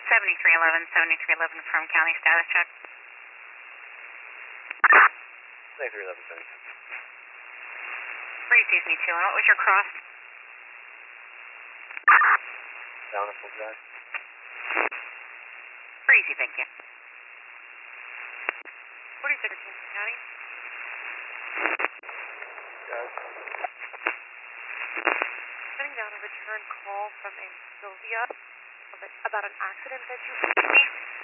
7311 from county status check. 7311. Excuse me, too. And what was your cross? Bountiful Drive. Easy, thank you. 46 Kingston County. Yes. Sending down a return call from a Sylvia about an accident that you received.